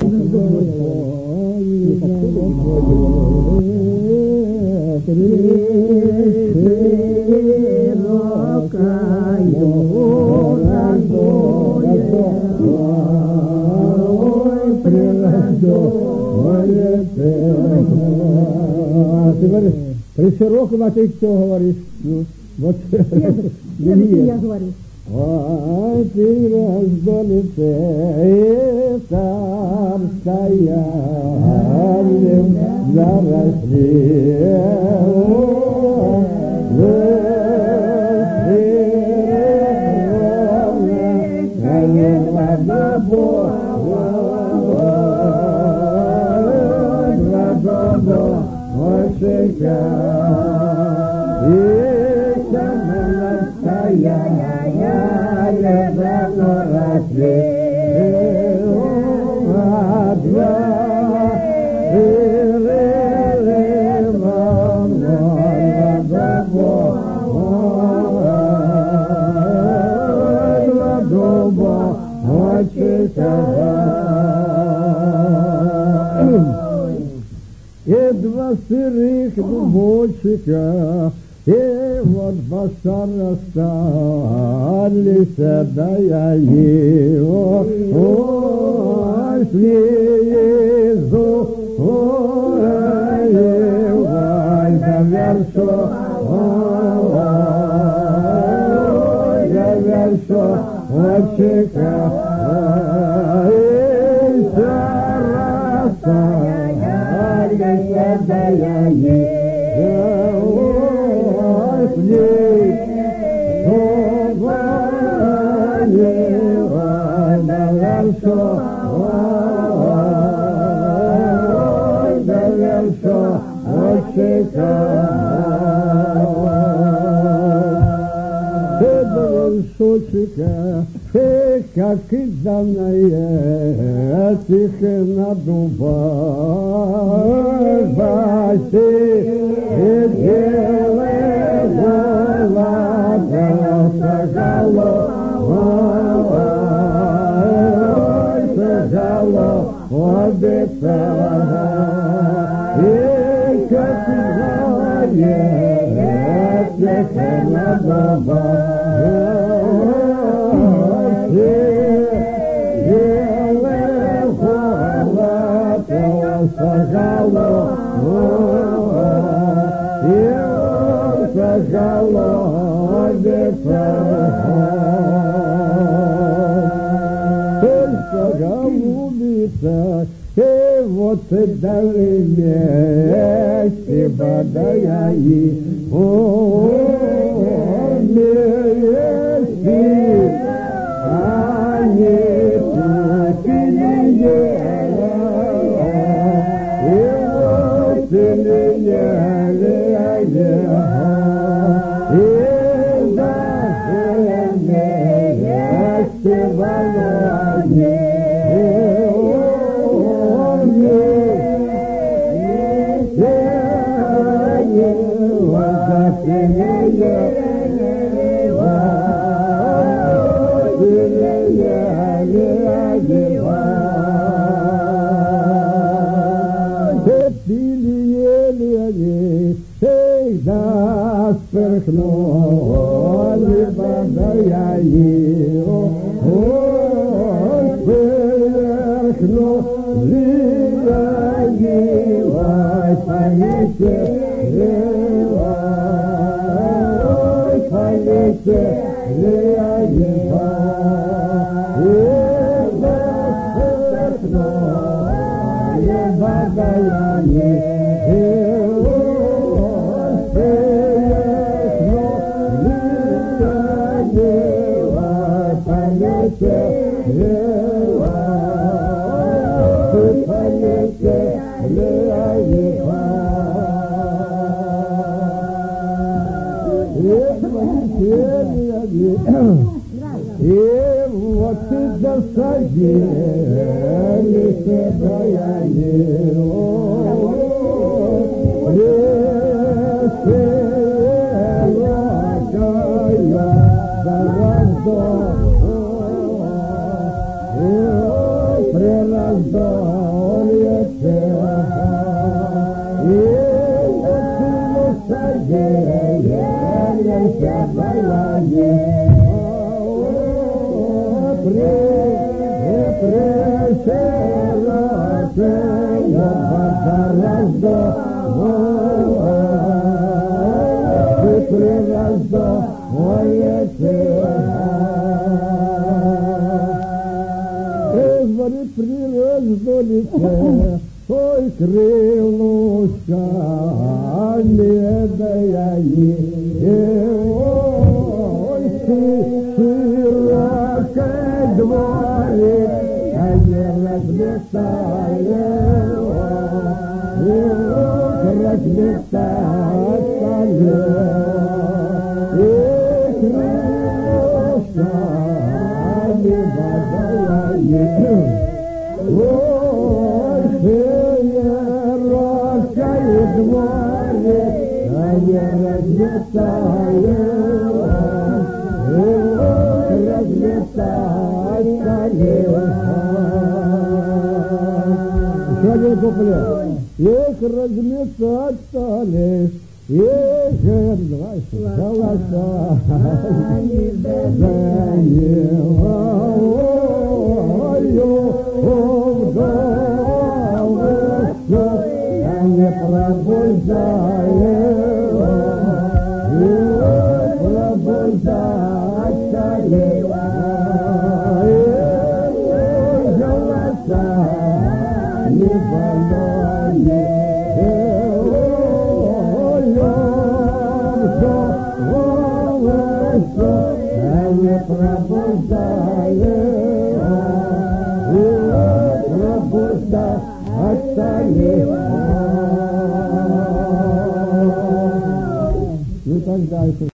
При широком, а ты кто говоришь? Ну, вот Я говорю. Ой, ты раздолице, и там стояли, заросли. И два сырых дубочка, и вот башар остались, да я его слезу, да вершу, очика, как изданная, тихо на дубах, и вот дали вместе бодая и вместе они пустили, и вот линяли, и даже вместе болоне. Сверхнули бодая его, сверхнули его, полетели его, и сверхнули бодая его. И вот засадили себя его, прираздо, Ой, крылушка, не дай ой, широкой дворик, а не разметая, крылушка, не дай Эх, разметать стали, эх, голоса, не пробуждая,